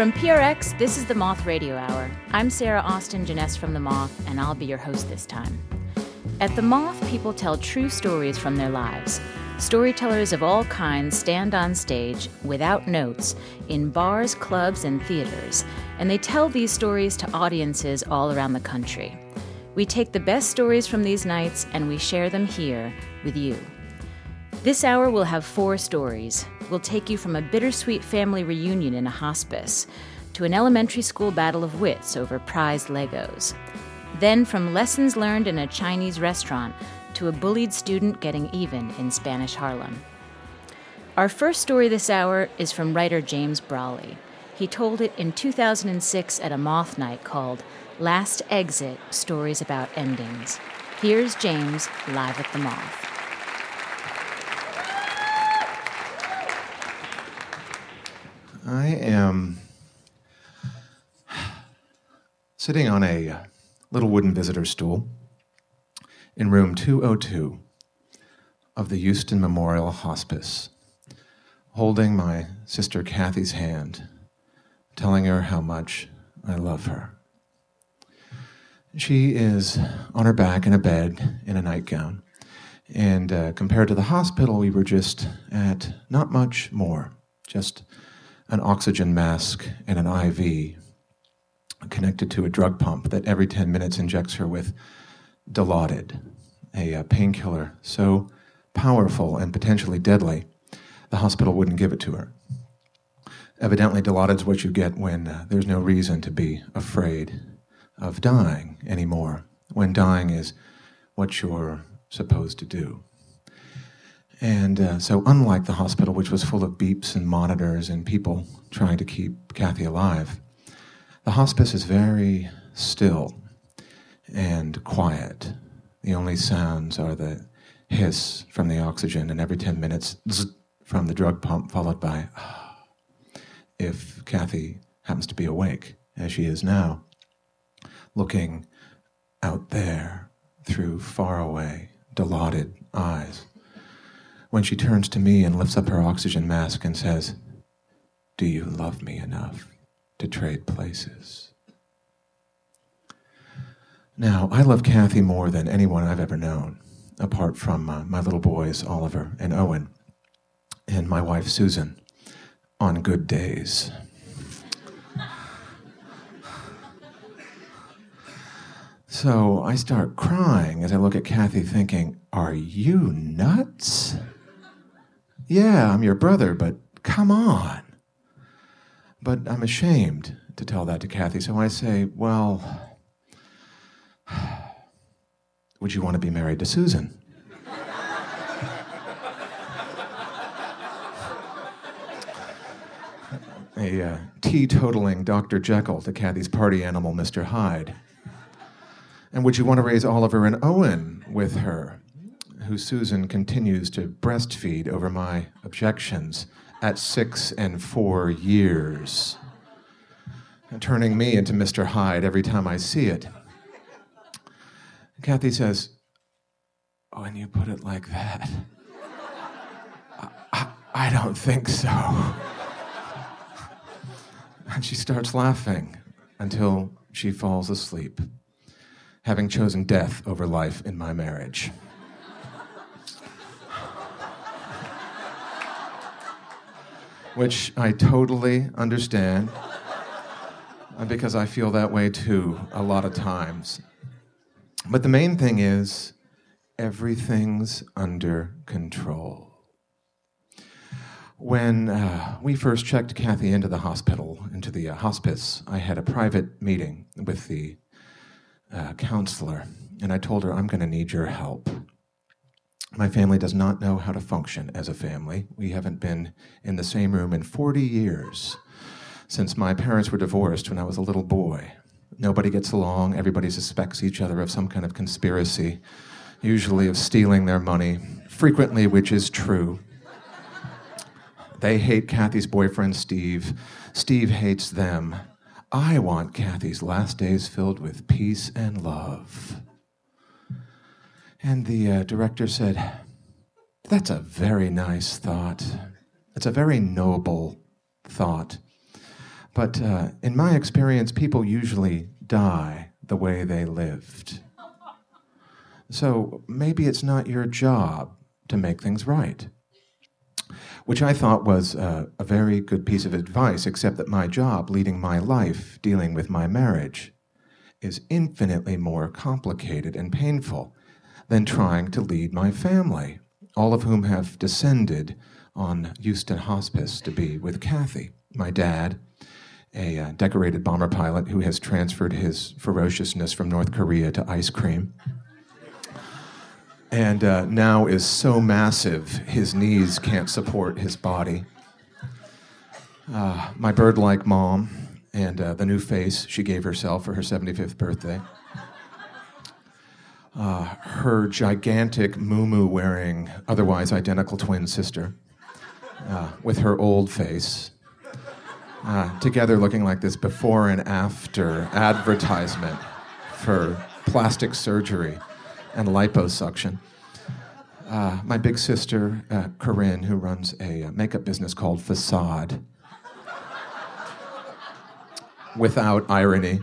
From PRX, this is the Moth Radio Hour. I'm Sarah Austin Jeunesse from The Moth, and I'll be your host this time. At The Moth, people tell true stories from their lives. Storytellers of all kinds stand on stage, without notes, in bars, clubs, and theaters, and they tell these stories to audiences all around the country. We take the best stories from these nights, and we share them here with you. This hour we'll have 4 stories. We'll take you from a bittersweet family reunion in a hospice to an elementary school battle of wits over prized Legos. Then from lessons learned in a Chinese restaurant to a bullied student getting even in Spanish Harlem. Our first story this hour is from writer James Brawley. He told it in 2006 at a Moth night called Last Exit: Stories About Endings. Here's James live at the Moth. I am sitting on a little wooden visitor stool in room 202 of the Houston Memorial Hospice, holding my sister Kathy's hand, telling her how much I love her. She is on her back in a bed in a nightgown, and compared to the hospital, we were just at not much more, just an oxygen mask and an IV connected to a drug pump that every 10 minutes injects her with Dilaudid, a painkiller so powerful and potentially deadly, the hospital wouldn't give it to her. Evidently, Dilaudid's what you get when there's no reason to be afraid of dying anymore, when dying is what you're supposed to do. And so unlike the hospital, which was full of beeps and monitors and people trying to keep Kathy alive, the hospice is very still and quiet. The only sounds are the hiss from the oxygen, and every 10 minutes, zzz, from the drug pump, followed by, if Kathy happens to be awake, as she is now, looking out there through faraway, Dilaudid eyes. When she turns to me and lifts up her oxygen mask and says, "Do you love me enough to trade places?" Now, I love Kathy more than anyone I've ever known, apart from my little boys, Oliver and Owen, and my wife, Susan, on good days. So I start crying as I look at Kathy thinking, are you nuts? Yeah, I'm your brother, but come on. But I'm ashamed to tell that to Kathy, so I say, well, would you want to be married to Susan? A teetotaling Dr. Jekyll to Kathy's party animal, Mr. Hyde. And would you want to raise Oliver and Owen with her, who Susan continues to breastfeed over my objections at 6 and 4 years, and turning me into Mr. Hyde every time I see it? Kathy says, "Oh, and you put it like that? I don't think so." And she starts laughing until she falls asleep, having chosen death over life in my marriage. Which I totally understand, because I feel that way too a lot of times. But the main thing is, everything's under control. When we first checked Kathy into the hospital, into the hospice, I had a private meeting with the counselor, and I told her, I'm going to need your help. My family does not know how to function as a family. We haven't been in the same room in 40 years, since my parents were divorced when I was a little boy. Nobody gets along. Everybody suspects each other of some kind of conspiracy, usually of stealing their money, frequently which is true. They hate Kathy's boyfriend, Steve. Steve hates them. I want Kathy's last days filled with peace and love. And the director said, "That's a very nice thought. It's a very noble thought. But in my experience, people usually die the way they lived. So maybe it's not your job to make things right. Which I thought was a very good piece of advice, except that my job, leading my life, dealing with my marriage, is infinitely more complicated and painful than trying to lead my family, all of whom have descended on Euston Hospice to be with Kathy. My dad, a decorated bomber pilot who has transferred his ferociousness from North Korea to ice cream, and now is so massive his knees can't support his body. My bird-like mom, and the new face she gave herself for her 75th birthday. Her gigantic muumuu-wearing, otherwise identical twin sister, with her old face, together looking like this before and after advertisement for plastic surgery and liposuction. My big sister, Corinne, who runs a makeup business called Facade, without irony.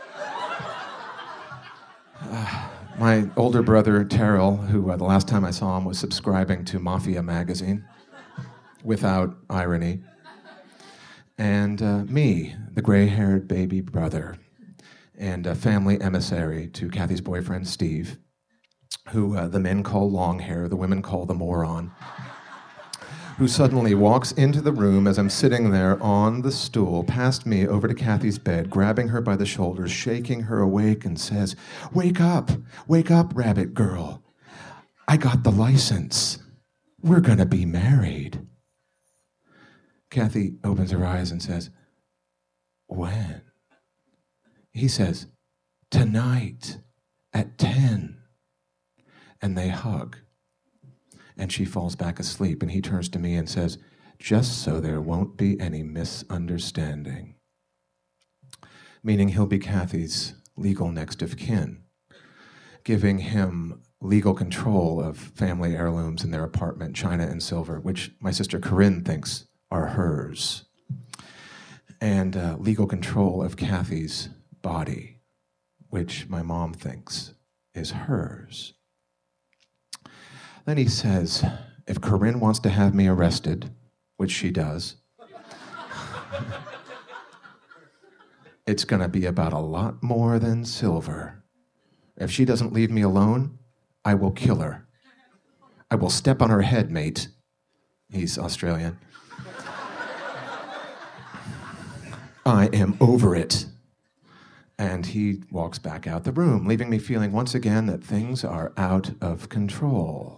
My older brother, Terrell, who the last time I saw him was subscribing to Mafia magazine, without irony. And me, the gray-haired baby brother, and a family emissary to Kathy's boyfriend, Steve, who the men call long hair, the women call the moron, who suddenly walks into the room as I'm sitting there on the stool, past me, over to Kathy's bed, grabbing her by the shoulders, shaking her awake, and says, wake up, rabbit girl. I got the license. We're gonna be married." Kathy opens her eyes and says, "When?" He says, "Tonight at 10. And they hug. And she falls back asleep, and he turns to me and says, "Just so there won't be any misunderstanding." Meaning he'll be Kathy's legal next of kin, giving him legal control of family heirlooms in their apartment, china and silver, which my sister Corinne thinks are hers, and legal control of Kathy's body, which my mom thinks is hers. Then he says, if Corinne wants to have me arrested, which she does, it's going to be about a lot more than silver. If she doesn't leave me alone, I will kill her. I will step on her head, mate. He's Australian. I am over it. And he walks back out the room, leaving me feeling once again that things are out of control.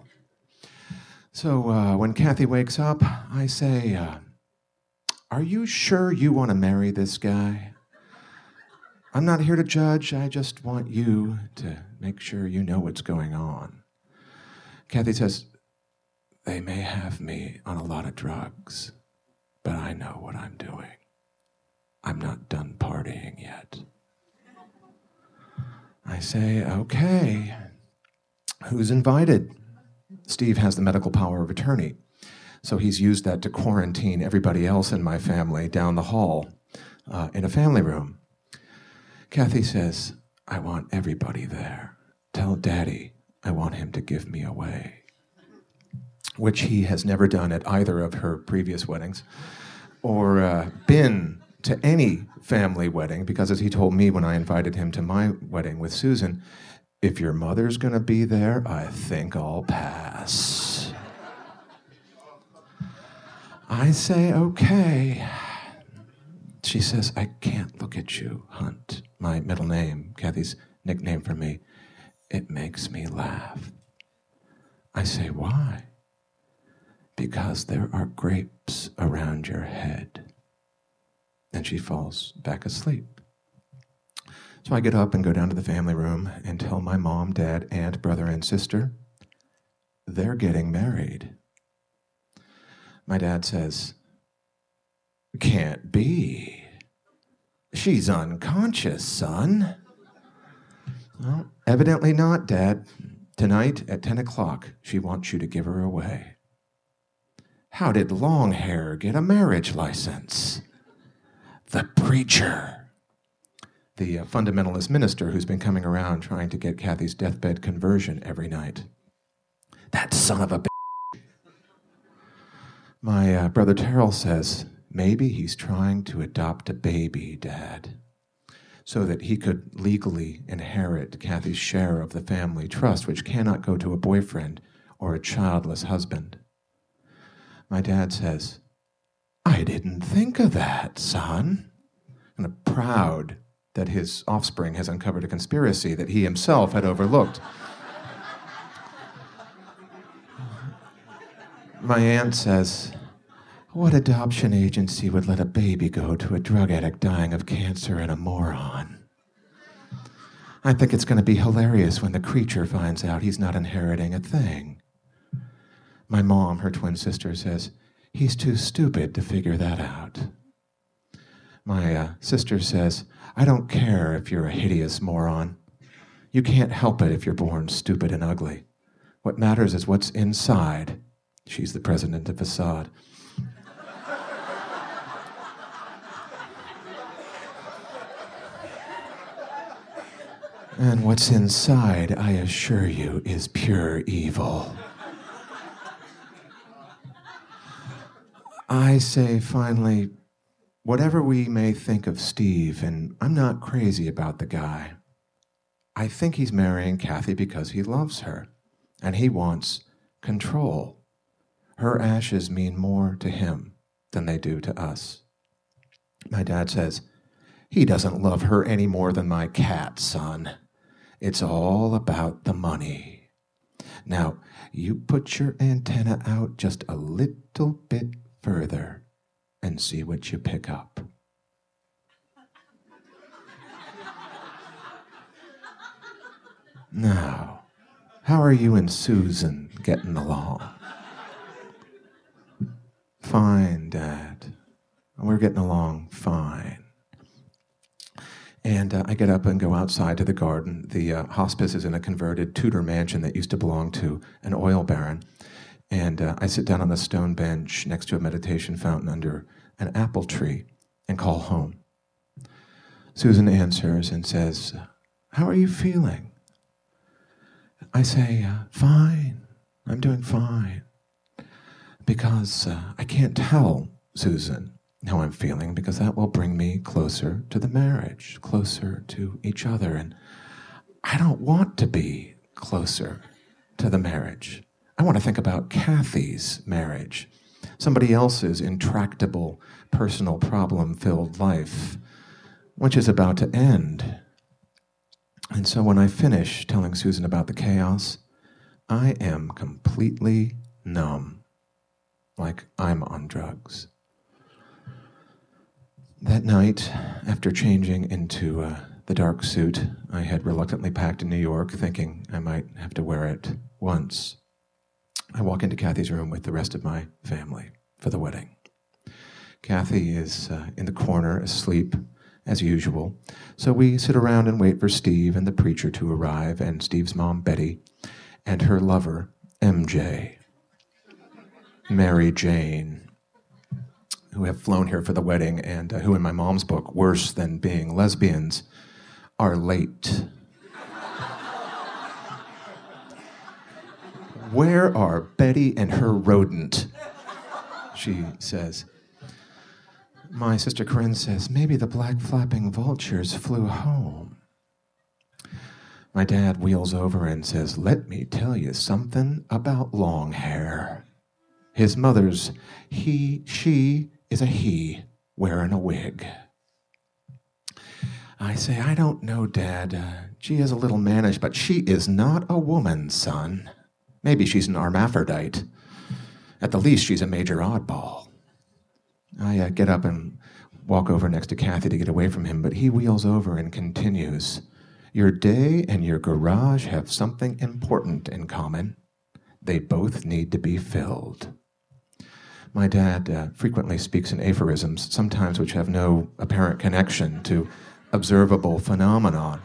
So when Kathy wakes up, I say, are you sure you want to marry this guy? I'm not here to judge. I just want you to make sure you know what's going on. Kathy says, they may have me on a lot of drugs, but I know what I'm doing. I'm not done partying yet. I say, okay, who's invited? Steve has the medical power of attorney, so he's used that to quarantine everybody else in my family down the hall in a family room. Kathy says, I want everybody there. Tell Daddy I want him to give me away, which he has never done at either of her previous weddings or been to any family wedding, because as he told me when I invited him to my wedding with Susan, if your mother's gonna be there, I think I'll pass. I say, okay. She says, I can't look at you, Hunt. My middle name, Kathy's nickname for me. It makes me laugh. I say, why? Because there are grapes around your head. And she falls back asleep. So I get up and go down to the family room and tell my mom, dad, aunt, brother, and sister, they're getting married. My dad says, can't be. She's unconscious, son. Well, evidently not, Dad. Tonight at 10 o'clock, she wants you to give her away. How did Longhair get a marriage license? the preacher, the fundamentalist minister who's been coming around trying to get Kathy's deathbed conversion every night. That son of a bitch. My brother Terrell says, maybe he's trying to adopt a baby, Dad, so that he could legally inherit Kathy's share of the family trust, which cannot go to a boyfriend or a childless husband. My dad says, I didn't think of that, son. And I'm proud that his offspring has uncovered a conspiracy that he himself had overlooked. My aunt says, what adoption agency would let a baby go to a drug addict dying of cancer and a moron? I think it's going to be hilarious when the creature finds out he's not inheriting a thing. My mom, her twin sister, says, he's too stupid to figure that out. My sister says, I don't care if you're a hideous moron. You can't help it if you're born stupid and ugly. What matters is what's inside. She's the president of Assad. And what's inside, I assure you, is pure evil. I say, finally, whatever we may think of Steve, and I'm not crazy about the guy, I think he's marrying Kathy because he loves her, and he wants control. Her ashes mean more to him than they do to us. My dad says, he doesn't love her any more than my cat, son. It's all about the money. Now, you put your antenna out just a little bit further and see what you pick up. Now, how are you and Susan getting along? Fine, Dad. We're getting along fine. And I get up and go outside to the garden. The hospice is in a converted Tudor mansion that used to belong to an oil baron. And I sit down on the stone bench next to a meditation fountain under an apple tree and call home. Susan answers and says, how are you feeling? I say, fine. I'm doing fine. Because I can't tell Susan how I'm feeling, because that will bring me closer to the marriage, closer to each other. And I don't want to be closer to the marriage. I want to think about Kathy's marriage, somebody else's intractable, personal, problem-filled life, which is about to end. And so when I finish telling Susan about the chaos, I am completely numb, like I'm on drugs. That night, after changing into the dark suit I had reluctantly packed in New York, thinking I might have to wear it once, I walk into Kathy's room with the rest of my family for the wedding. Kathy is in the corner, asleep, as usual. So we sit around and wait for Steve and the preacher to arrive, and Steve's mom, Betty, and her lover, MJ, Mary Jane, who have flown here for the wedding and who, in my mom's book, worse than being lesbians, are late. Where are Betty and her rodent? She says. My sister Corinne says, maybe the black flapping vultures flew home. My dad wheels over and says, let me tell you something about long hair. His mother's she is a he wearing a wig. I say, I don't know, Dad. She is a little mannish, but she is not a woman, son. Maybe she's an hermaphrodite. At the least, she's a major oddball. I get up and walk over next to Kathy to get away from him, but he wheels over and continues. Your day and your garage have something important in common. They both need to be filled. My dad frequently speaks in aphorisms, sometimes which have no apparent connection to observable phenomenon.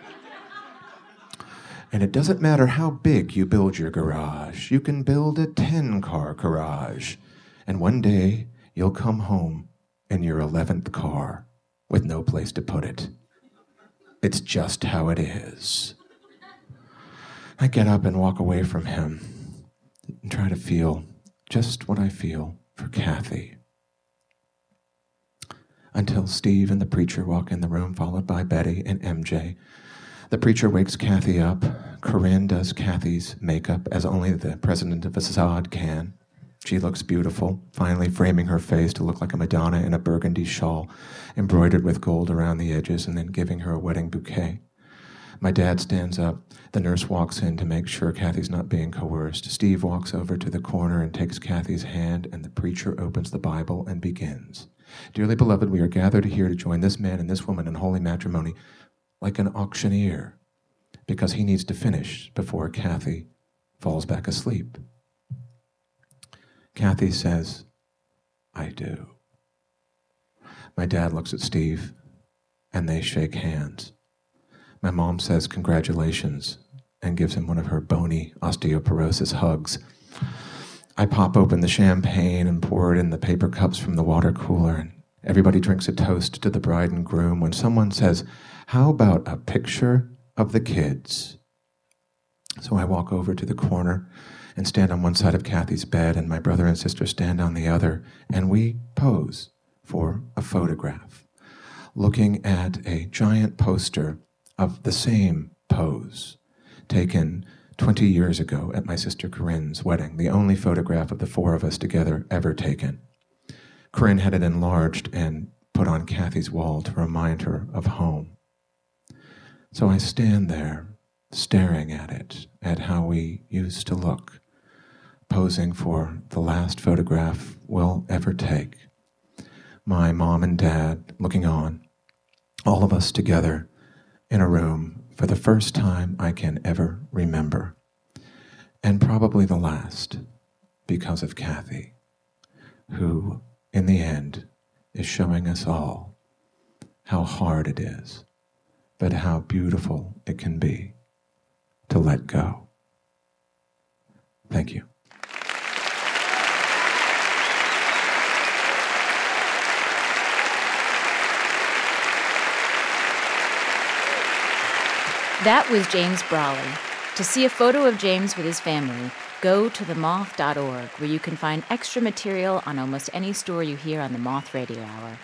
And it doesn't matter how big you build your garage. You can build a 10-car garage. And one day, you'll come home in your 11th car with no place to put it. It's just how it is. I get up and walk away from him and try to feel just what I feel for Kathy. Until Steve and the preacher walk in the room, followed by Betty and MJ. The preacher wakes Kathy up. Corinne does Kathy's makeup as only the president of Assad can. She looks beautiful, finally framing her face to look like a Madonna in a burgundy shawl, embroidered with gold around the edges, and then giving her a wedding bouquet. My dad stands up. The nurse walks in to make sure Kathy's not being coerced. Steve walks over to the corner and takes Kathy's hand, and the preacher opens the Bible and begins. Dearly beloved, we are gathered here to join this man and this woman in holy matrimony like an auctioneer, because he needs to finish before Kathy falls back asleep. Kathy says, I do. My dad looks at Steve, and they shake hands. My mom says congratulations and gives him one of her bony osteoporosis hugs. I pop open the champagne and pour it in the paper cups from the water cooler, and everybody drinks a toast to the bride and groom when someone says, how about a picture of the kids? So I walk over to the corner and stand on one side of Kathy's bed, and my brother and sister stand on the other, and we pose for a photograph, looking at a giant poster of the same pose taken 20 years ago at my sister Corinne's wedding, the only photograph of the four of us together ever taken. Corinne had it enlarged and put on Kathy's wall to remind her of home. So I stand there, staring at it, at how we used to look, posing for the last photograph we'll ever take. My mom and dad looking on, all of us together in a room for the first time I can ever remember, and probably the last, because of Kathy, who, in the end, is showing us all how hard it is, but how beautiful it can be to let go. Thank you. That was James Brawley. To see a photo of James with his family, go to themoth.org, where you can find extra material on almost any story you hear on the Moth Radio Hour.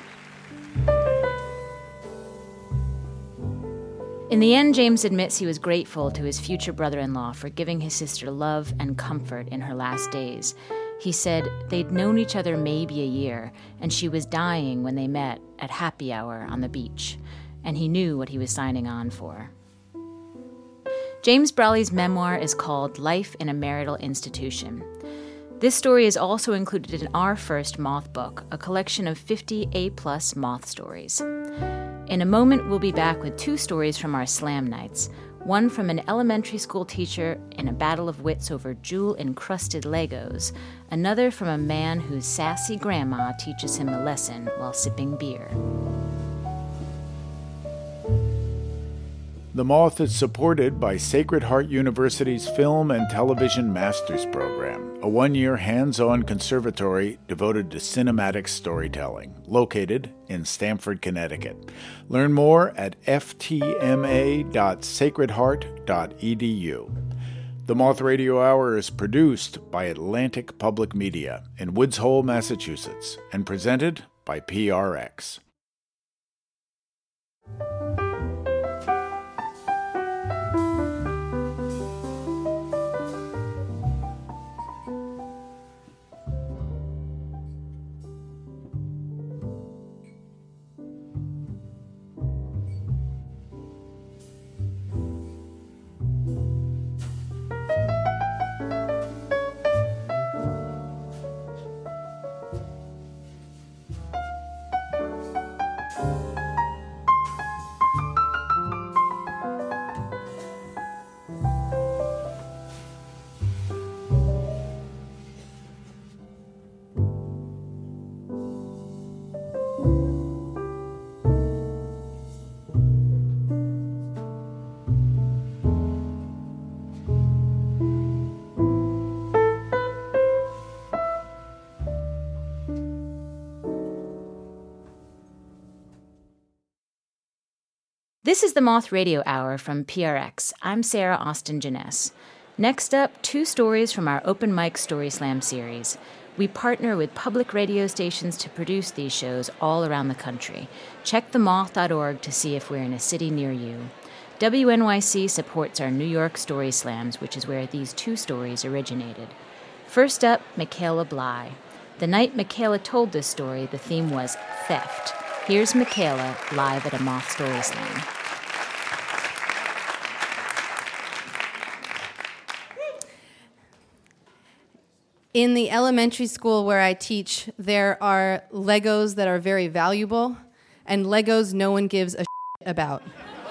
In the end, James admits he was grateful to his future brother-in-law for giving his sister love and comfort in her last days. He said they'd known each other maybe a year, and she was dying when they met at happy hour on the beach, and he knew what he was signing on for. James Brawley's memoir is called Life in a Marital Institution. This story is also included in our first Moth book, a collection of 50 A-plus Moth stories. In a moment, we'll be back with 2 stories from our slam nights, one from an elementary school teacher in a battle of wits over jewel-encrusted Legos, another from a man whose sassy grandma teaches him a lesson while sipping beer. The Moth is supported by Sacred Heart University's Film and Television Master's Program, a 1-year hands-on conservatory devoted to cinematic storytelling, located in Stamford, Connecticut. Learn more at ftma.sacredheart.edu. The Moth Radio Hour is produced by Atlantic Public Media in Woods Hole, Massachusetts, and presented by PRX. This is the Moth Radio Hour from PRX. I'm Sarah Austin Jeunesse. Next up, 2 stories from our Open Mic Story Slam series. We partner with public radio stations to produce these shows all around the country. Check themoth.org to see if we're in a city near you. WNYC supports our New York Story Slams, which is where these 2 stories originated. First up, Michaela Bly. The night Michaela told this story, the theme was theft. Here's Michaela live at a Moth Story Slam. In the elementary school where I teach, there are Legos that are very valuable and Legos no one gives a shit about.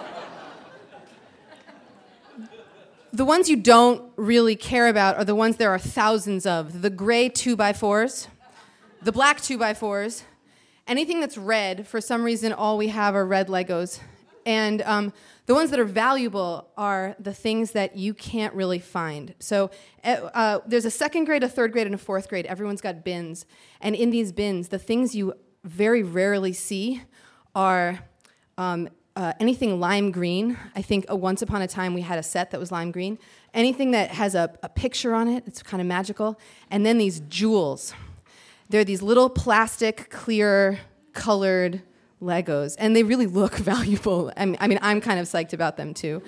The ones you don't really care about are the ones there are thousands of. The gray 2x4s, the black 2x4s, anything that's red. For some reason, all we have are red Legos. And the ones that are valuable are the things that you can't really find. So there's a 2nd grade, a 3rd grade, and a 4th grade. Everyone's got bins. And in these bins, the things you very rarely see are anything lime green. I think once upon a time we had a set that was lime green. Anything that has a picture on it, it's kind of magical. And then these jewels. They're these little plastic, clear, colored Legos, and they really look valuable. I mean, I'm kind of psyched about them too.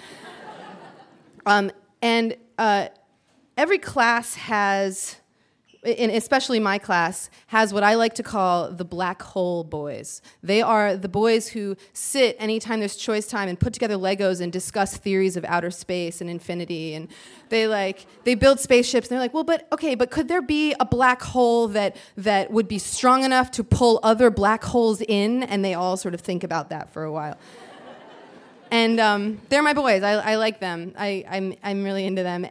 Every class has, and especially my class, has what I like to call the black hole boys. They are the boys who sit anytime there's choice time and put together Legos and discuss theories of outer space and infinity. And they build spaceships. And they're like, well, but could there be a black hole that would be strong enough to pull other black holes in? And they all sort of think about that for a while. And they're my boys. I like them. I'm really into them.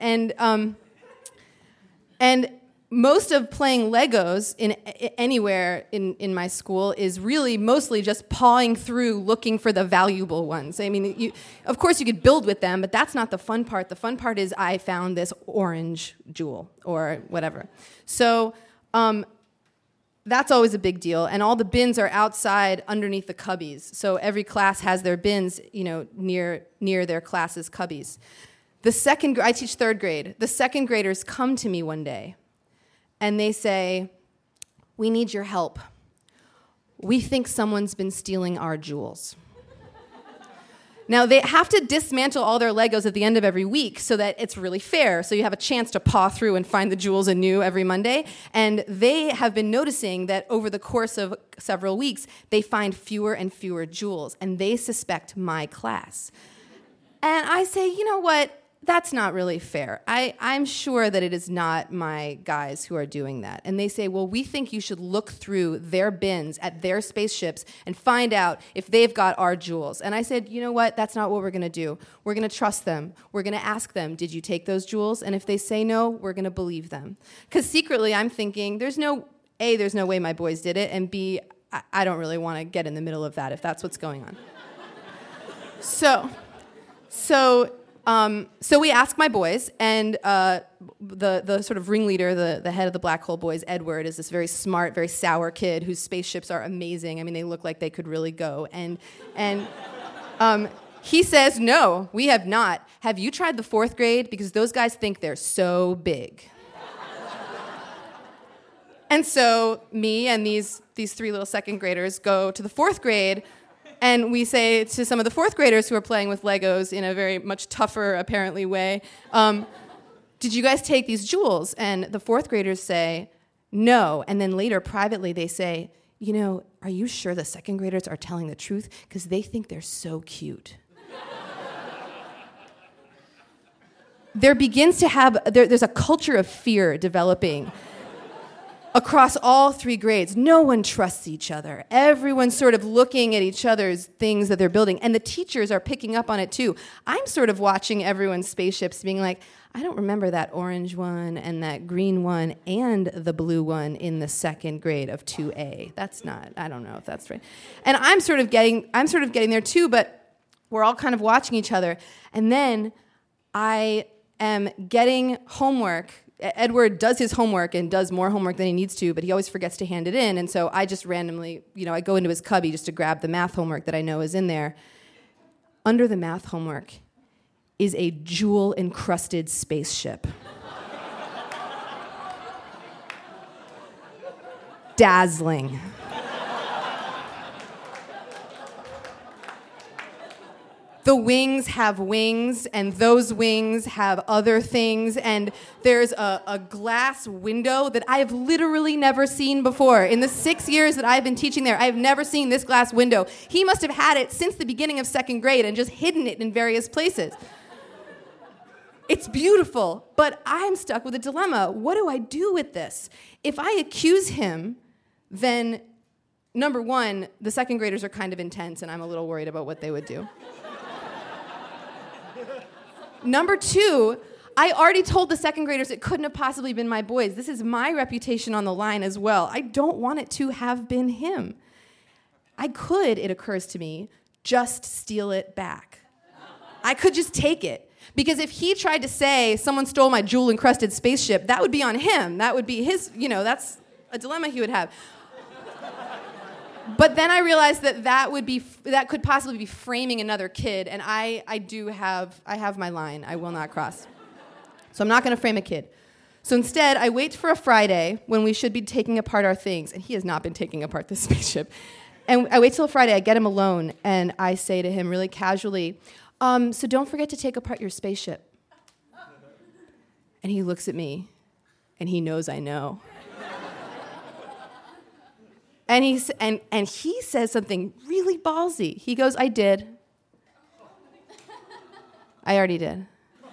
And most of playing Legos anywhere in my school is really mostly just pawing through looking for the valuable ones. I mean, of course you could build with them, but that's not the fun part. The fun part is I found this orange jewel or whatever. So that's always a big deal. And all the bins are outside underneath the cubbies. So every class has their bins, near their class's cubbies. I teach 3rd grade. The 2nd graders come to me one day. And they say, we need your help. We think someone's been stealing our jewels. Now, they have to dismantle all their Legos at the end of every week so that it's really fair. So you have a chance to paw through and find the jewels anew every Monday. And they have been noticing that over the course of several weeks, they find fewer and fewer jewels. And they suspect my class. And I say, you know what? That's not really fair. I'm sure that it is not my guys who are doing that. And they say, well, we think you should look through their bins at their spaceships and find out if they've got our jewels. And I said, you know what? That's not what we're going to do. We're going to trust them. We're going to ask them, did you take those jewels? And if they say no, we're going to believe them. Because secretly I'm thinking, there's no way my boys did it, and B, I don't really want to get in the middle of that if that's what's going on. So we ask my boys, and the sort of ringleader, the head of the Black Hole Boys, Edward, is this very smart, very sour kid whose spaceships are amazing. I mean, they look like they could really go. And he says, no, we have not. Have you tried the 4th grade? Because those guys think they're so big. And so me and these 3 little 2nd graders go to the 4th grade. And we say to some of the 4th graders who are playing with Legos in a very much tougher, apparently, way, did you guys take these jewels? And the 4th graders say, no. And then later, privately, they say, are you sure the 2nd graders are telling the truth? Because they think they're so cute. There's a culture of fear developing across all 3 grades. No one trusts each other. Everyone's sort of looking at each other's things that they're building. And the teachers are picking up on it too. I'm sort of watching everyone's spaceships being like, I don't remember that orange one and that green one and the blue one in the 2nd grade of 2A. I don't know if that's right. And I'm sort of getting there too, but we're all kind of watching each other. And then I am getting homework. Edward does his homework and does more homework than he needs to, but he always forgets to hand it in. And so I just randomly, I go into his cubby just to grab the math homework that I know is in there. under the math homework is a jewel-encrusted spaceship. Dazzling. The wings have wings, and those wings have other things, and there's a glass window that I have literally never seen before. In the 6 years that I've been teaching there, I have never seen this glass window. He must have had it since the beginning of 2nd grade and just hidden it in various places. It's beautiful, but I'm stuck with a dilemma. What do I do with this? If I accuse him, then, number one, the 2nd graders are kind of intense, and I'm a little worried about what they would do. Number two, I already told the 2nd graders it couldn't have possibly been my boys. This is my reputation on the line as well. I don't want it to have been him. I could, it occurs to me, just steal it back. I could just take it. Because if he tried to say someone stole my jewel-encrusted spaceship, that would be on him. That would be his, that's a dilemma he would have. But then I realized that could possibly be framing another kid, and I have my line. I will not cross. So I'm not going to frame a kid. So instead, I wait for a Friday when we should be taking apart our things, and he has not been taking apart this spaceship. And I wait till Friday, I get him alone, and I say to him really casually, so don't forget to take apart your spaceship. And he looks at me, and he knows I know. And he says something really ballsy. He goes, I did. I already did.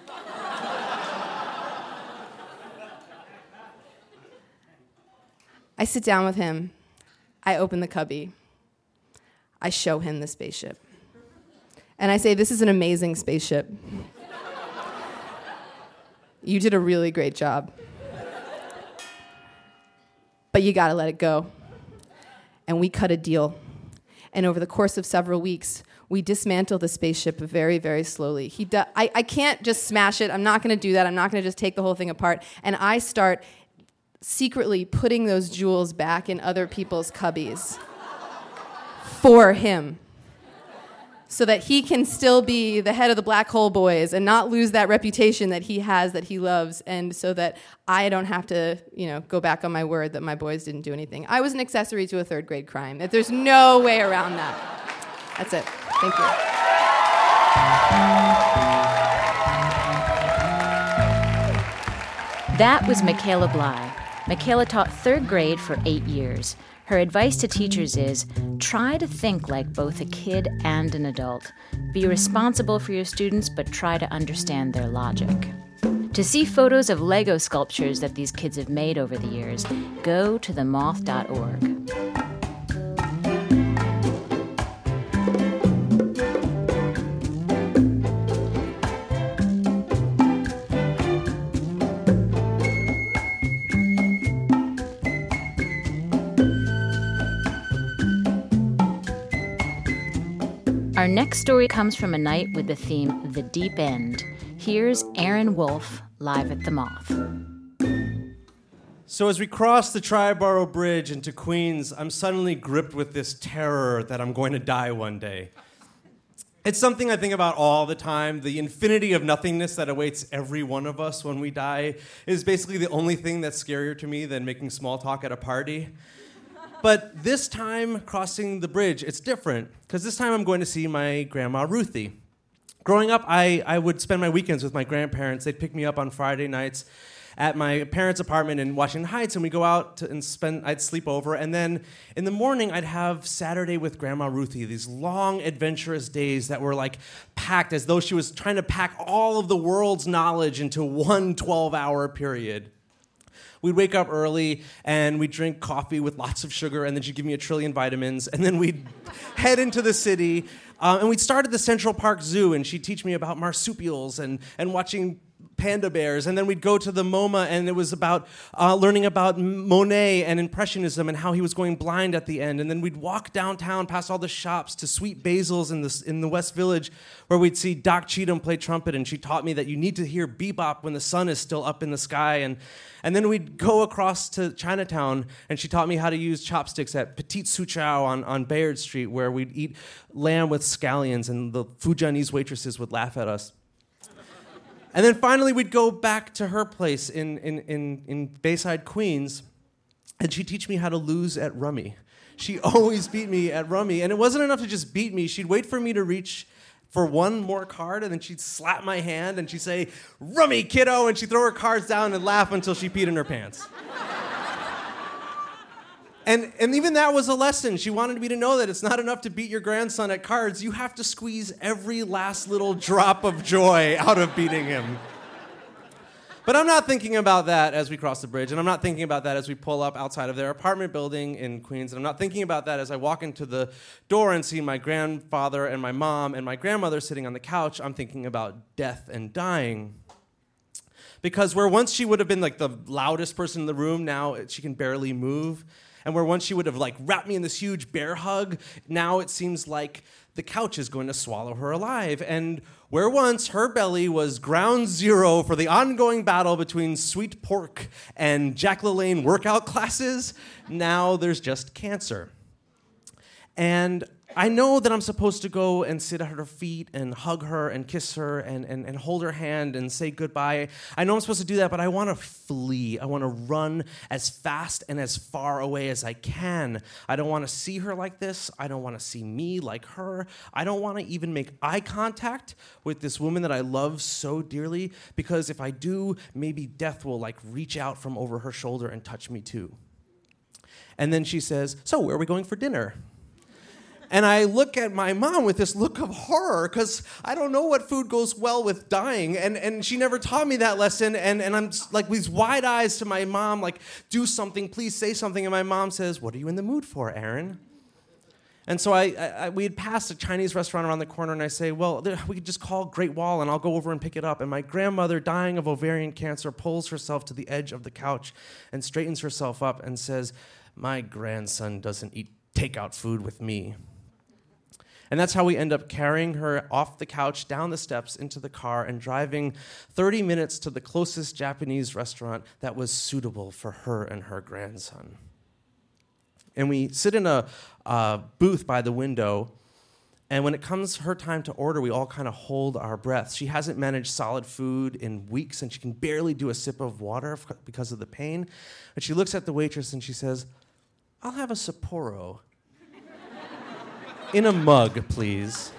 I sit down with him. I open the cubby. I show him the spaceship. And I say, this is an amazing spaceship. You did a really great job. But you gotta let it go. And we cut a deal. And over the course of several weeks, we dismantle the spaceship very, very slowly. I can't just smash it. I'm not going to do that. I'm not going to just take the whole thing apart. And I start secretly putting those jewels back in other people's cubbies for him, so that he can still be the head of the Black Hole Boys and not lose that reputation that he has, that he loves, and so that I don't have to, go back on my word that my boys didn't do anything. I was an accessory to a 3rd grade crime. There's no way around that. That's it. Thank you. That was Michaela Bly. Michaela taught 3rd grade for 8 years. Her advice to teachers is, try to think like both a kid and an adult. Be responsible for your students, but try to understand their logic. To see photos of Lego sculptures that these kids have made over the years, go to themoth.org. Our next story comes from a night with the theme The Deep End. Here's Aaron Wolf live at the Moth. So as we cross the Triborough Bridge into Queens, I'm suddenly gripped with this terror that I'm going to die one day. It's something I think about all the time. The infinity of nothingness that awaits every one of us when we die is basically the only thing that's scarier to me than making small talk at a party. But this time, crossing the bridge, it's different, because this time I'm going to see my grandma Ruthie. Growing up, I would spend my weekends with my grandparents. They'd pick me up on Friday nights at my parents' apartment in Washington Heights, and we'd go out I'd sleep over, and then in the morning, I'd have Saturday with Grandma Ruthie, these long, adventurous days that were like packed, as though she was trying to pack all of the world's knowledge into one 12-hour period. We'd wake up early, and we'd drink coffee with lots of sugar, and then she'd give me 1 trillion vitamins, and then we'd head into the city, and we'd start at the Central Park Zoo, and she'd teach me about marsupials and watching panda bears. And then we'd go to the MoMA, and it was about learning about Monet and Impressionism and how he was going blind at the end. And then we'd walk downtown past all the shops to Sweet Basil's in the West Village, where we'd see Doc Cheatham play trumpet, and she taught me that you need to hear bebop when the sun is still up in the sky. And then we'd go across to Chinatown, and she taught me how to use chopsticks at Petit Suchow on Bayard Street, where we'd eat lamb with scallions, and the Fujianese waitresses would laugh at us. And then finally, we'd go back to her place in Bayside, Queens, and she'd teach me how to lose at rummy. She always beat me at rummy, and it wasn't enough to just beat me. She'd wait for me to reach for one more card, and then she'd slap my hand, and she'd say, "Rummy, kiddo," and she'd throw her cards down and laugh until she peed in her pants. And even that was a lesson. She wanted me to know that it's not enough to beat your grandson at cards. You have to squeeze every last little drop of joy out of beating him. But I'm not thinking about that as we cross the bridge, and I'm not thinking about that as we pull up outside of their apartment building in Queens, and I'm not thinking about that as I walk into the door and see my grandfather and my mom and my grandmother sitting on the couch. I'm thinking about death and dying. Because where once she would have been like the loudest person in the room, now she can barely move. And where once she would have like wrapped me in this huge bear hug, now it seems like the couch is going to swallow her alive. And where once her belly was ground zero for the ongoing battle between sweet pork and Jack LaLanne workout classes, now there's just cancer. And I know that I'm supposed to go and sit at her feet and hug her and kiss her and hold her hand and say goodbye. I know I'm supposed to do that, but I want to flee. I want to run as fast and as far away as I can. I don't want to see her like this. I don't want to see me like her. I don't want to even make eye contact with this woman that I love so dearly, because if I do, maybe death will like reach out from over her shoulder and touch me too. And then she says, "So where are we going for dinner?" And I look at my mom with this look of horror, because I don't know what food goes well with dying, and she never taught me that lesson, and I'm like these wide eyes to my mom, like, "Do something, please say something," and my mom says, "What are you in the mood for, Aaron?" And so we had passed a Chinese restaurant around the corner, and I say, "Well, we could just call Great Wall, and I'll go over and pick it up." And my grandmother, dying of ovarian cancer, pulls herself to the edge of the couch and straightens herself up and says, "My grandson doesn't eat takeout food with me." And that's how we end up carrying her off the couch, down the steps, into the car, and driving 30 minutes to the closest Japanese restaurant that was suitable for her and her grandson. And we sit in a booth by the window, and when it comes her time to order, we all kind of hold our breath. She hasn't managed solid food in weeks, and she can barely do a sip of water because of the pain. But she looks at the waitress and she says, "I'll have a Sapporo. In a mug, please."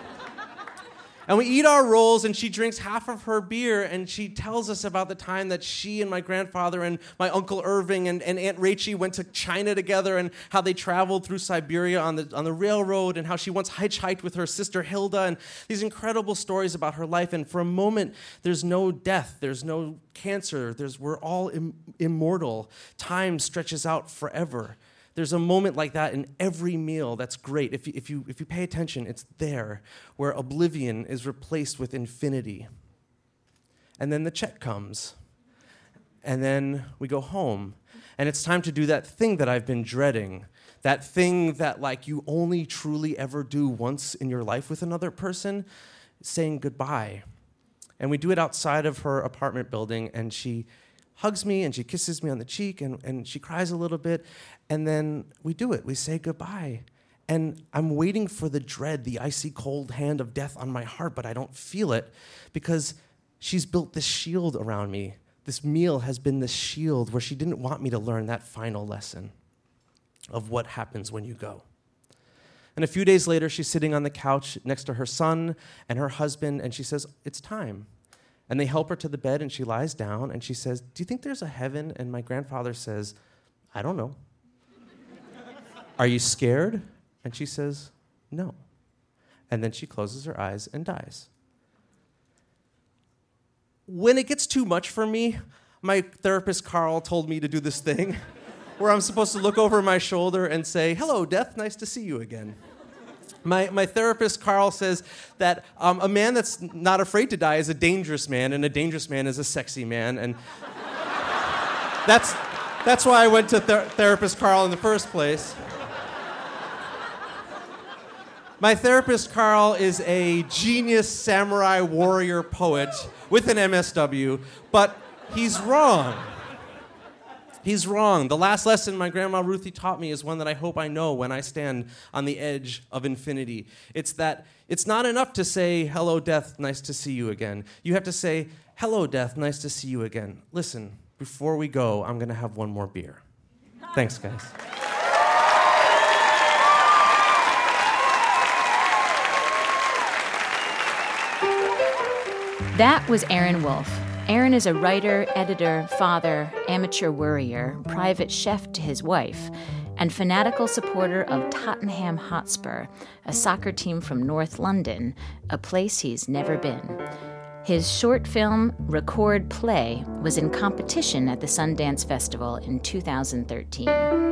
And we eat our rolls, and she drinks half of her beer, and she tells us about the time that she and my grandfather and my Uncle Irving and Aunt Rachie went to China together, and how they traveled through Siberia on the railroad, and how she once hitchhiked with her sister Hilda, and these incredible stories about her life. And for a moment, there's no death, there's no cancer, we're all immortal. Time stretches out forever. There's a moment like that in every meal that's great. If you pay attention, it's there, where oblivion is replaced with infinity. And then the check comes. And then we go home. And it's time to do that thing that I've been dreading. That thing that like you only truly ever do once in your life with another person, saying goodbye. And we do it outside of her apartment building, and she hugs me and she kisses me on the cheek, and she cries a little bit, and then we do it. We say goodbye. And I'm waiting for the dread, the icy cold hand of death on my heart, but I don't feel it, because she's built this shield around me. This meal has been this shield where she didn't want me to learn that final lesson of what happens when you go. And a few days later, she's sitting on the couch next to her son and her husband, and she says, "It's time." And they help her to the bed, and she lies down, and she says, "Do you think there's a heaven?" And my grandfather says, "I don't know." "Are you scared?" And she says, "No." And then she closes her eyes and dies. When it gets too much for me, my therapist, Carl, told me to do this thing where I'm supposed to look over my shoulder and say, "Hello, death, nice to see you again." My therapist, Carl, says that a man that's not afraid to die is a dangerous man, and a dangerous man is a sexy man. And that's why I went to therapist Carl in the first place. My therapist, Carl, is a genius samurai warrior poet with an MSW, but he's wrong. He's wrong. The last lesson my grandma Ruthie taught me is one that I hope I know when I stand on the edge of infinity. It's that it's not enough to say, "Hello, death, nice to see you again." You have to say, "Hello, death, nice to see you again. Listen, before we go, I'm going to have one more beer." Thanks, guys. That was Aaron Wolf. Aaron is a writer, editor, father, amateur worrier, private chef to his wife, and fanatical supporter of Tottenham Hotspur, a soccer team from North London, a place he's never been. His short film, Record Play, was in competition at the Sundance Festival in 2013.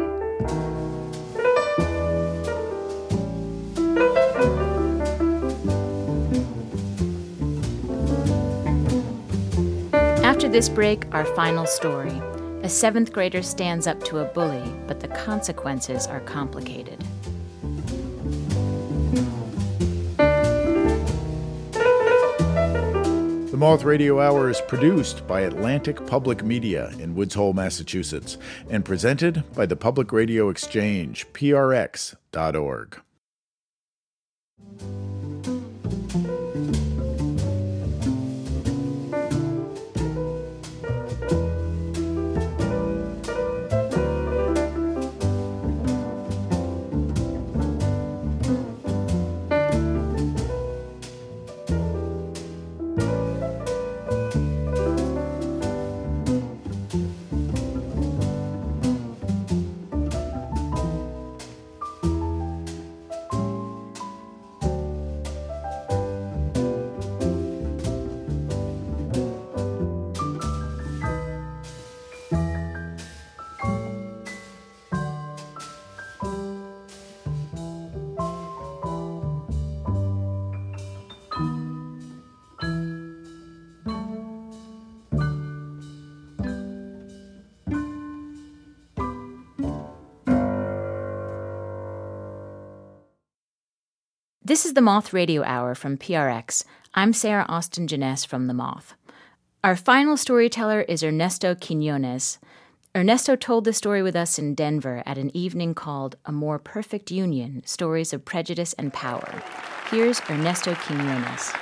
After this break, our final story. A 7th grader stands up to a bully, but the consequences are complicated. The Moth Radio Hour is produced by Atlantic Public Media in Woods Hole, Massachusetts, and presented by the Public Radio Exchange, prx.org. This is the Moth Radio Hour from PRX. I'm Sarah Austin Jeunesse from The Moth. Our final storyteller is Ernesto Quiñones. Ernesto told the story with us in Denver at an evening called A More Perfect Union, Stories of Prejudice and Power. Here's Ernesto Quiñones.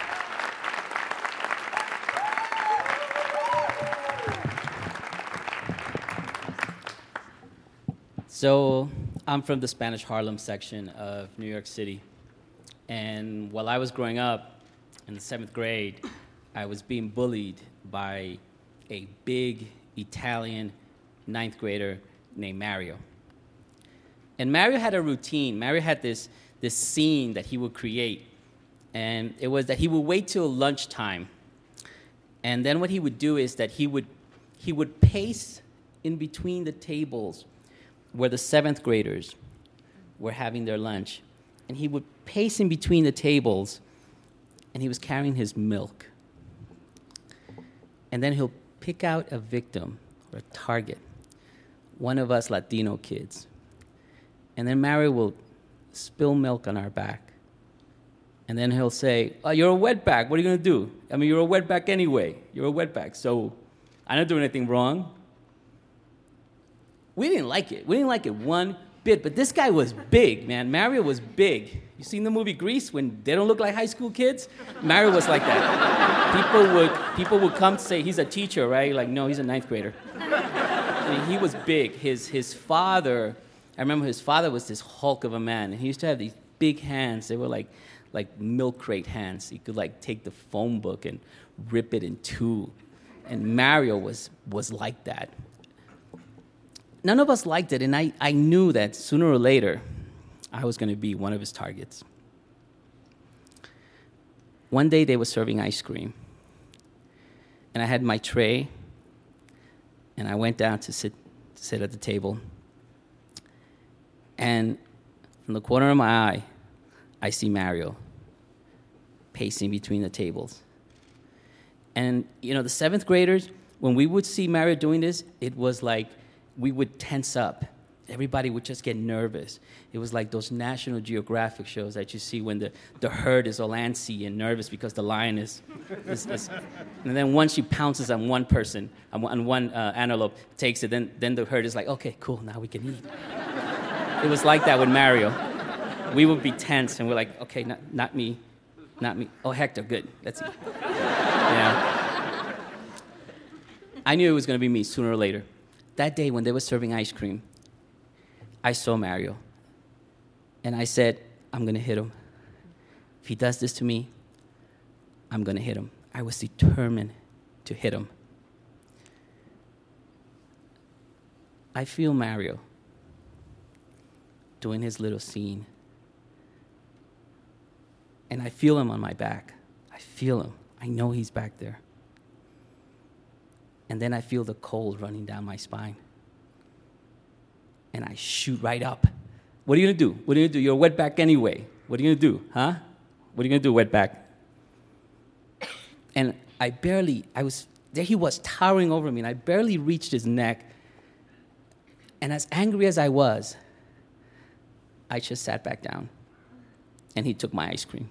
So I'm from the Spanish Harlem section of New York City. And while I was growing up in the 7th grade, I was being bullied by a big Italian 9th grader named Mario. And Mario had a routine. Mario had this scene that he would create. And it was that he would wait till lunchtime. And then what he would do is that he would pace in between the tables where the 7th graders were having their lunch. And he would pace in between the tables, and he was carrying his milk. And then he'll pick out a victim or a target, one of us Latino kids. And then Mario will spill milk on our back. And then he'll say, "Oh, you're a wetback. What are you going to do? I mean, you're a wetback anyway. You're a wetback. So I didn't do anything wrong." We didn't like it. We didn't like it one bit, but this guy was big, man. Mario was big. You seen the movie Grease when they don't look like high school kids? Mario was like that. People would come say he's a teacher, right? Like, no, he's a 9th grader. I mean, he was big. His father, I remember his father was this hulk of a man, and he used to have these big hands. They were like milk crate hands. He could like take the phone book and rip it in two. And Mario was like that. None of us liked it, and I knew that sooner or later, I was going to be one of his targets. One day, they were serving ice cream, and I had my tray, and I went down to sit at the table, and from the corner of my eye, I see Mario pacing between the tables. And, you know, the 7th graders, when we would see Mario doing this, it was like we would tense up. Everybody would just get nervous. It was like those National Geographic shows that you see when the herd is all antsy and nervous because the lion is and then once she pounces on one person, on one antelope, takes it, then the herd is like, okay, cool, now we can eat. It was like that with Mario. We would be tense, and we're like, okay, not me. Oh, Hector, good, let's eat. Yeah. I knew it was going to be me sooner or later. That day when they were serving ice cream, I saw Mario, and I said, I'm going to hit him. If he does this to me, I'm going to hit him. I was determined to hit him. I feel Mario doing his little scene, and I feel him on my back. I feel him. I know he's back there. And then I feel the cold running down my spine. And I shoot right up. What are you going to do? What are you going to do? You're a wetback anyway. What are you going to do, huh? What are you going to do, wetback? And there he was towering over me, and I barely reached his neck. And as angry as I was, I just sat back down, and he took my ice cream.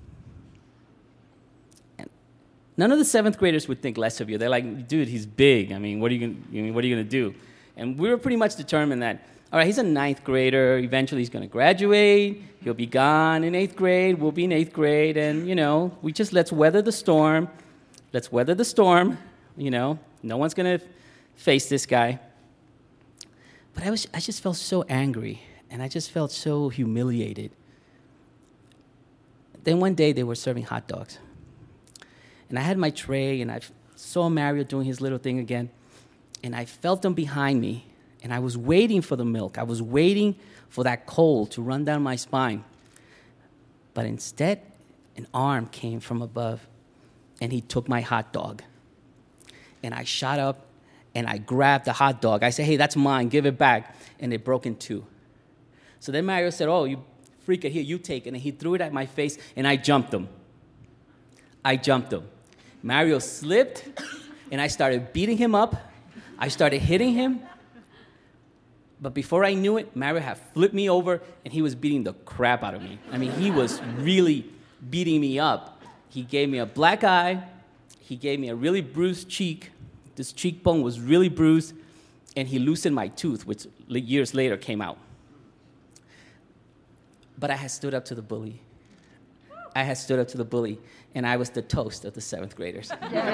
And none of the 7th graders would think less of you. They're like, dude, he's big. I mean, what are you going to do? And we were pretty much determined that, all right, he's a 9th grader. Eventually he's going to graduate. He'll be gone in 8th grade. We'll be in 8th grade. And, you know, let's weather the storm. Let's weather the storm. You know, no one's going to face this guy. But I just felt so angry, and I just felt so humiliated. Then one day they were serving hot dogs. And I had my tray, and I saw Mario doing his little thing again. And I felt them behind me, and I was waiting for the milk. I was waiting for that cold to run down my spine. But instead, an arm came from above, and he took my hot dog. And I shot up, and I grabbed the hot dog. I said, hey, that's mine, give it back. And it broke in two. So then Mario said, oh, you freak it, here, you take it. And he threw it at my face, and I jumped him. Mario slipped, and I started beating him up. I started hitting him. But before I knew it, Mario had flipped me over, and he was beating the crap out of me. I mean, he was really beating me up. He gave me a black eye. He gave me a really bruised cheek. This cheekbone was really bruised, and he loosened my tooth, which years later came out. But I had stood up to the bully. And I was the toast of the 7th graders.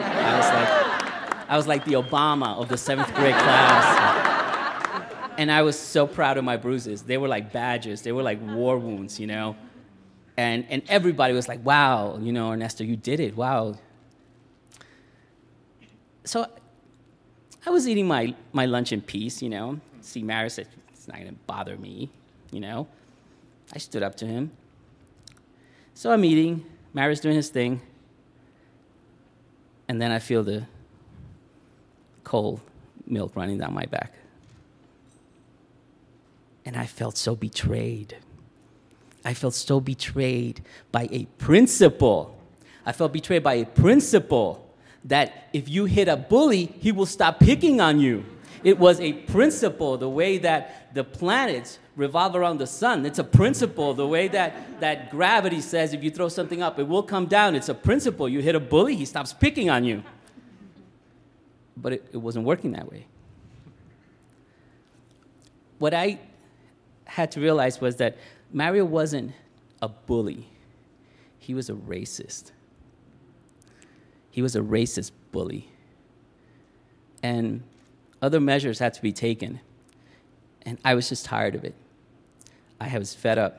I was like the Obama of the 7th grade class. And I was so proud of my bruises. They were like badges. They were like war wounds, you know. And everybody was like, wow, you know, Ernesto, you did it, wow. So I was eating my lunch in peace, you know. See, Mario said, it's not going to bother me, you know. I stood up to him. So I'm eating. Mario's doing his thing. And then I feel the cold milk running down my back. And I felt so betrayed. I felt so betrayed by a principal. I felt betrayed by a principal that if you hit a bully, he will stop picking on you. It was a principle, the way that the planets revolve around the sun. It's a principle, the way that gravity says if you throw something up, it will come down. It's a principle. You hit a bully, he stops picking on you. But it wasn't working that way. What I had to realize was that Mario wasn't a bully. He was a racist. He was a racist bully. And other measures had to be taken. And I was just tired of it. I was fed up.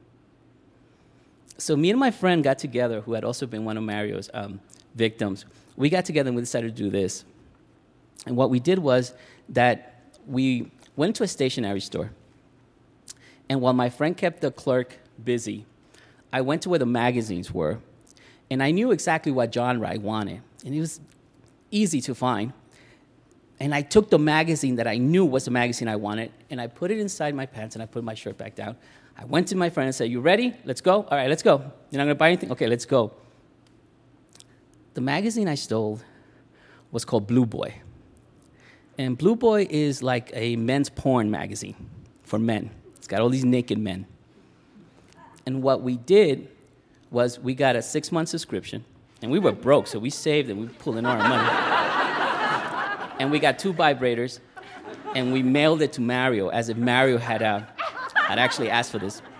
So me and my friend got together, who had also been one of Mario's victims. We got together and we decided to do this. And what we did was that we went to a stationery store. And while my friend kept the clerk busy, I went to where the magazines were. And I knew exactly what genre I wanted. And it was easy to find. And I took the magazine that I knew was the magazine I wanted, and I put it inside my pants, and I put my shirt back down. I went to my friend and said, you ready? Let's go? All right, let's go. You're not going to buy anything? Okay, let's go. The magazine I stole was called Blue Boy. And Blue Boy is like a men's porn magazine for men. It's got all these naked men. And what we did was we got a 6-month subscription, and we were broke, so we saved and we pulled in all our money. And we got 2 vibrators, and we mailed it to Mario as if Mario had actually asked for this.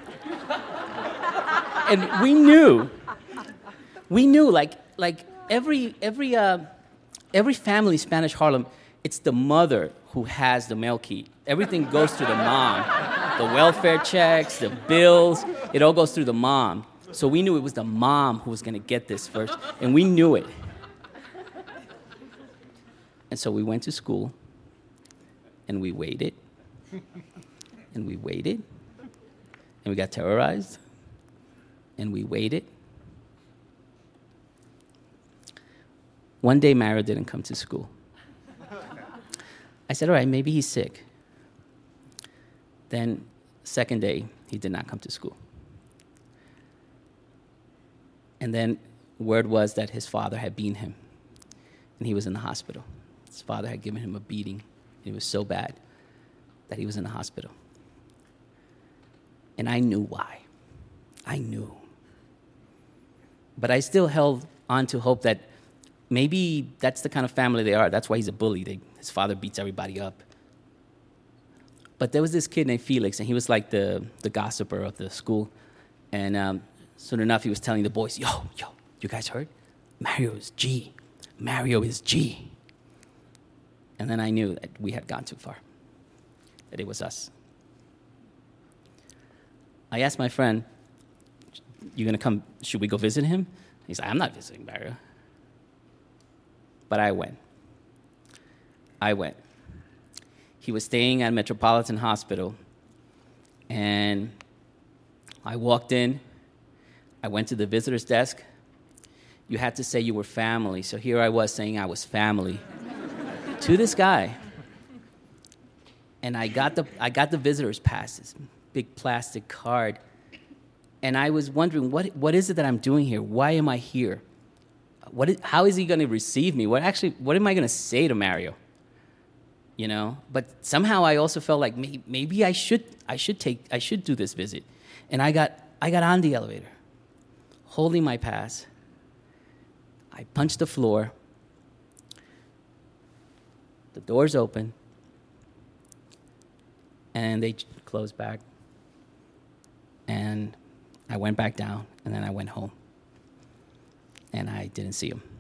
And we knew like every family in Spanish Harlem, it's the mother who has the mail key. Everything goes to the mom. The welfare checks, the bills, it all goes through the mom. So we knew it was the mom who was going to get this first, and we knew it. And so we went to school, and we waited, and we waited, and we got terrorized, and we waited. One day, Mario didn't come to school. I said, all right, maybe he's sick. Then, second day, he did not come to school. And then word was that his father had beaten him, and he was in the hospital. His father had given him a beating, and it was so bad that he was in the hospital. And I knew why. I knew. But I still held on to hope that maybe that's the kind of family they are. That's why he's a bully. His father beats everybody up. But there was this kid named Felix, and he was like the gossiper of the school. And soon enough, he was telling the boys, yo, you guys heard? Mario is G. Mario is G. And then I knew that we had gone too far, that it was us. I asked my friend, you going to come, should we go visit him? He's like, I'm not visiting Mario. But I went. He was staying at Metropolitan Hospital, and I walked in. I went to the visitor's desk. You had to say you were family, so here I was saying I was family to this guy. And I got the visitor's pass, this big plastic card, and I was wondering, what is it that I'm doing here? Why am I here? How is he going to receive me? What am I going to say to Mario? You know, but somehow I also felt like maybe I should do this visit. And I got on the elevator, holding my pass. I punched the floor. The doors open, and they closed back. And I went back down, and then I went home. And I didn't see him.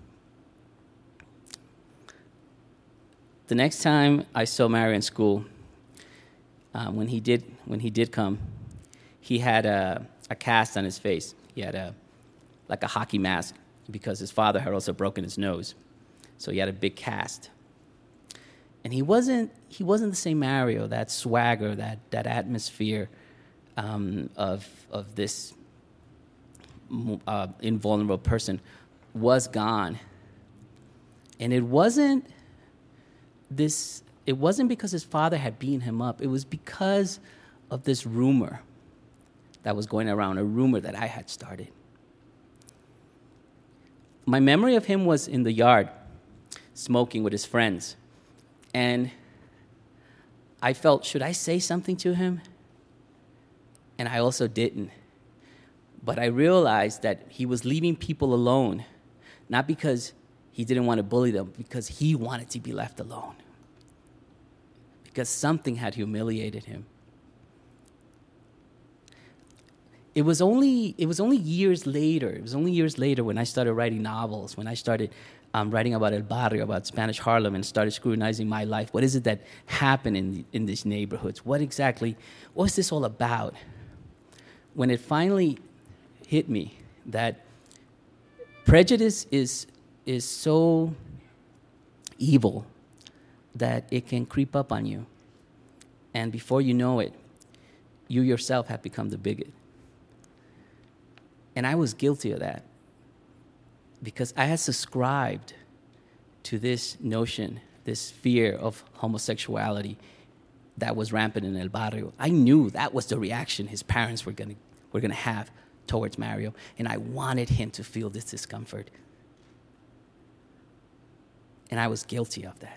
The next time I saw Mario in school, when he did come, he had a cast on his face. He had a hockey mask because his father had also broken his nose, so he had a big cast. And he wasn't the same Mario. That swagger, that atmosphere of this invulnerable person was gone. And it wasn't because his father had beaten him up. It was because of this rumor that was going around, a rumor that I had started. My memory of him was in the yard, smoking with his friends. And I felt, should I say something to him? And I also didn't. But I realized that he was leaving people alone, not because he didn't want to bully them, because he wanted to be left alone. Because something had humiliated him. It was only years later. It was only years later when I started writing novels, when I started writing about El Barrio, about Spanish Harlem, and started scrutinizing my life. What is it that happened in these neighborhoods? What's this all about? When it finally hit me that prejudice is so evil that it can creep up on you. And before you know it, you yourself have become the bigot. And I was guilty of that because I had subscribed to this notion, this fear of homosexuality that was rampant in El Barrio. I knew that was the reaction his parents were gonna have towards Mario, and I wanted him to feel this discomfort. And I was guilty of that.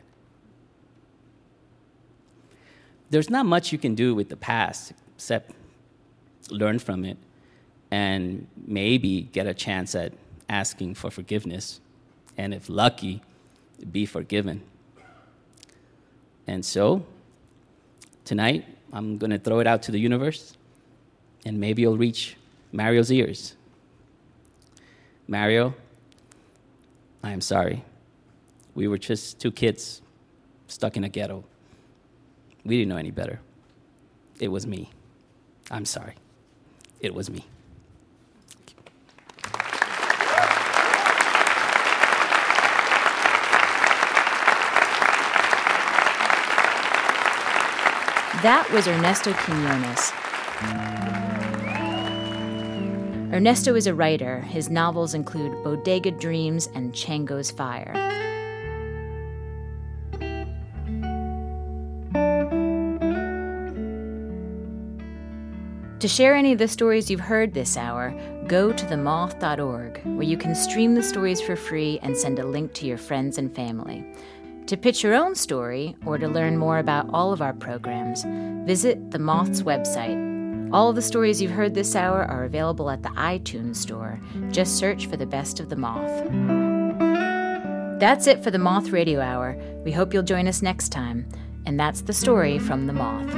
There's not much you can do with the past except learn from it and maybe get a chance at asking for forgiveness, and if lucky, be forgiven. And so, tonight, I'm going to throw it out to the universe, and maybe it'll reach Mario's ears. Mario, I am sorry. We were just two kids stuck in a ghetto. We didn't know any better. It was me. I'm sorry. It was me. That was Ernesto Quiñones. Ernesto is a writer. His novels include Bodega Dreams and Chango's Fire. To share any of the stories you've heard this hour, go to themoth.org, where you can stream the stories for free and send a link to your friends and family. To pitch your own story, or to learn more about all of our programs, visit The Moth's website. All of the stories you've heard this hour are available at the iTunes Store. Just search for The Best of the Moth. That's it for the Moth Radio Hour. We hope you'll join us next time. And that's the story from The Moth.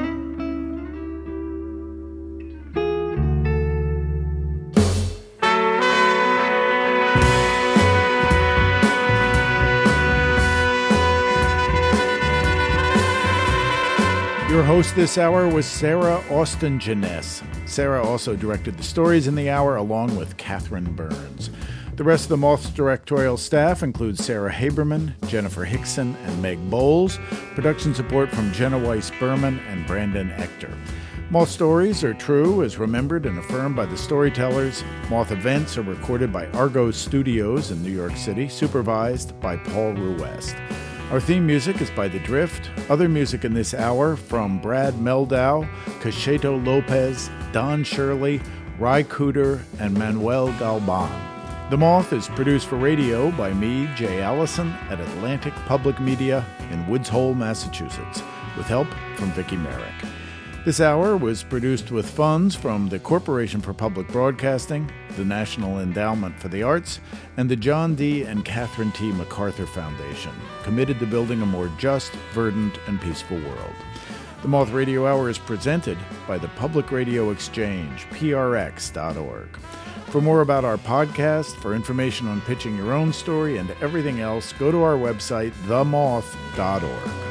Your host this hour was Sarah Austin Jeunesse. Sarah also directed the stories in the hour along with Catherine Burns. The rest of the Moth's directorial staff includes Sarah Haberman, Jennifer Hickson, and Meg Bowles. Production support from Jenna Weiss-Berman and Brandon Ector. Moth stories are true, as remembered and affirmed by the storytellers. Moth events are recorded by Argo Studios in New York City, supervised by Paul Ruest. Our theme music is by The Drift. Other music in this hour from Brad Meldau, Cacheto Lopez, Don Shirley, Ry Cooter, and Manuel Galban. The Moth is produced for radio by me, Jay Allison, at Atlantic Public Media in Woods Hole, Massachusetts, with help from Vicki Merrick. This hour was produced with funds from the Corporation for Public Broadcasting, the National Endowment for the Arts, and the John D. and Catherine T. MacArthur Foundation, committed to building a more just, verdant, and peaceful world. The Moth Radio Hour is presented by the Public Radio Exchange, prx.org. For more about our podcast, for information on pitching your own story, and everything else, go to our website, themoth.org.